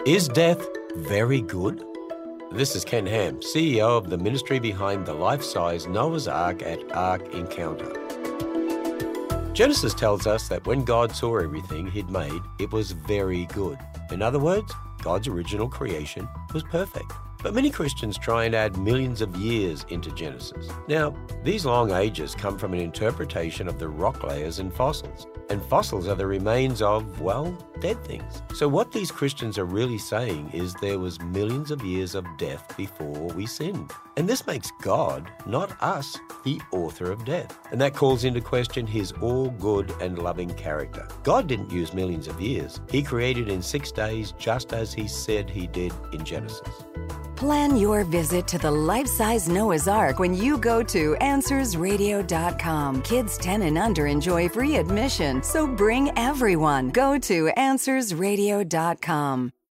Is death very good? This is Ken Ham, CEO of the ministry behind the life-size Noah's Ark at Ark Encounter. Genesis tells us that when God saw everything he'd made, it was very good. In other words, God's original creation was perfect. But many Christians try and add millions of years into Genesis. Now, these long ages come from an interpretation of the rock layers in fossils. And fossils are the remains of, well, dead things. So what these Christians are really saying is there was millions of years of death before we sinned. And this makes God, not us, the author of death. And that calls into question his all-good and loving character. God didn't use millions of years. He created in 6 days just as he said he did in Genesis. Plan your visit to the life-size Noah's Ark when you go to AnswersRadio.com. Kids 10 and under enjoy free admission, so bring everyone. Go to AnswersRadio.com.